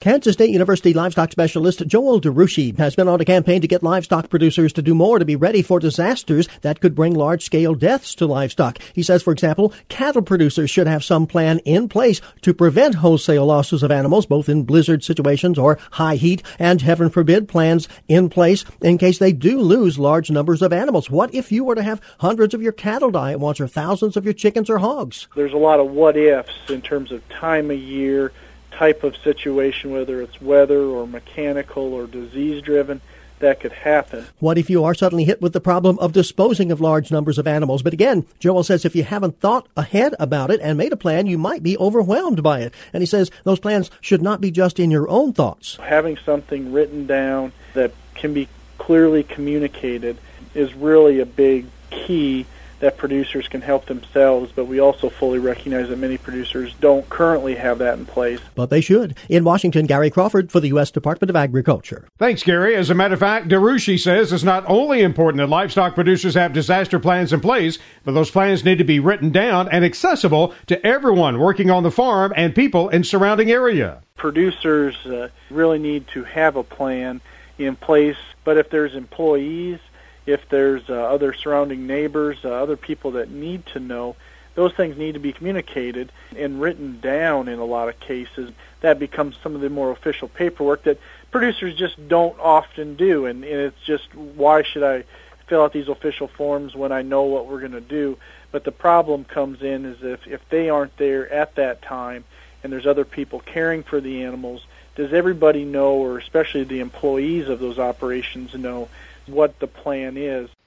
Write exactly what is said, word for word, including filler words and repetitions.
Kansas State University livestock specialist Joel DeRushi has been on a campaign to get livestock producers to do more to be ready for disasters that could bring large-scale deaths to livestock. He says, for example, cattle producers should have some plan in place to prevent wholesale losses of animals, both in blizzard situations or high heat, and, heaven forbid, plans in place in case they do lose large numbers of animals. What if you were to have hundreds of your cattle die at once or thousands of your chickens or hogs? There's a lot of what-ifs in terms of time of year, type of situation, whether it's weather or mechanical or disease-driven, that could happen. What if you are suddenly hit with the problem of disposing of large numbers of animals? But again, Joel says if you haven't thought ahead about it and made a plan, you might be overwhelmed by it. And he says those plans should not be just in your own thoughts. Having something written down that can be clearly communicated is really a big key that producers can help themselves, but we also fully recognize that many producers don't currently have that in place. But they should. In Washington, Gary Crawford for the U S Department of Agriculture. Thanks, Gary. As a matter of fact, DeRushi says it's not only important that livestock producers have disaster plans in place, but those plans need to be written down and accessible to everyone working on the farm and people in surrounding area. Producers uh, really need to have a plan in place, but if there's employees, if there's uh, other surrounding neighbors, uh, other people that need to know, those things need to be communicated and written down in a lot of cases. That becomes some of the more official paperwork that producers just don't often do, and, and it's just, why should I fill out these official forms when I know what we're going to do? But the problem comes in is if, if they aren't there at that time and there's other people caring for the animals, does everybody know, or especially the employees of those operations know, what the plan is?